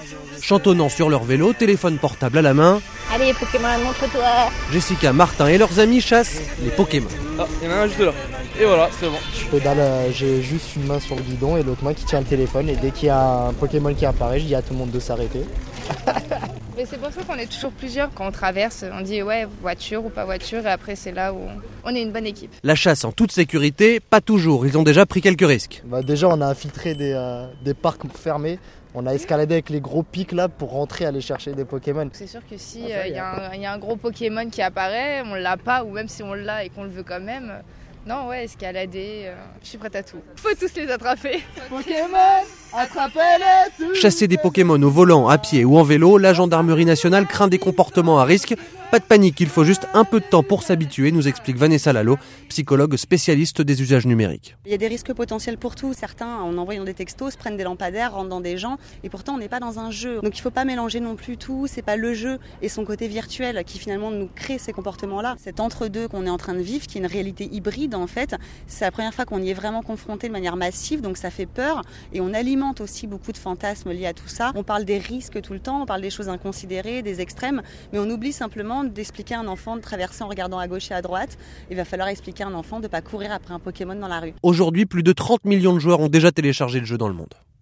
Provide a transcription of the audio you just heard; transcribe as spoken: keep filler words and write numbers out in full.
Chantonnant sur leur vélo, téléphone portable à la main, allez Pokémon, montre-toi. Jessica, Martin et leurs amis chassent les Pokémon. Ah, il y en a un juste là. Et voilà, c'est bon. Je pédale, euh, j'ai juste une main sur le guidon et l'autre main qui tient le téléphone. Et dès qu'il y a un Pokémon qui apparaît, je dis à tout le monde de s'arrêter. Mais c'est pour ça qu'on est toujours plusieurs quand on traverse. On dit ouais, voiture ou pas voiture. Et après, c'est là où on est une bonne équipe. La chasse en toute sécurité, pas toujours. Ils ont déjà pris quelques risques. Bah déjà, on a infiltré des, euh, des parcs fermés. On a escaladé avec les gros pics là pour rentrer aller chercher des Pokémon. C'est sûr que si il euh, y, y, y a un gros Pokémon qui apparaît, on l'a pas, ou même si on l'a et qu'on le veut quand même, non ouais, escalader, euh, je suis prête à tout. Faut tous les attraper. Pokémon, attrapez-les tous. Chasser des Pokémon au volant, à pied ou en vélo, la gendarmerie nationale craint des comportements à risque. Pas de panique, il faut juste un peu de temps pour s'habituer, nous explique Vanessa Lalo, psychologue spécialiste des usages numériques. Il y a des risques potentiels pour tout. Certains, en envoyant des textos, se prennent des lampadaires, rentrent dans des gens, et pourtant on n'est pas dans un jeu. Donc il ne faut pas mélanger non plus tout. C'est pas le jeu et son côté virtuel qui finalement nous crée ces comportements-là. Cet entre-deux qu'on est en train de vivre, qui est une réalité hybride en fait, c'est la première fois qu'on y est vraiment confronté de manière massive, donc ça fait peur et on alimente aussi beaucoup de fantasmes liés à tout ça. On parle des risques tout le temps, on parle des choses inconsidérées, des extrêmes, mais on oublie simplement d'expliquer à un enfant de traverser en regardant à gauche et à droite. Il va falloir expliquer à un enfant de ne pas courir après un Pokémon dans la rue. Aujourd'hui, plus de trente millions de joueurs ont déjà téléchargé le jeu dans le monde.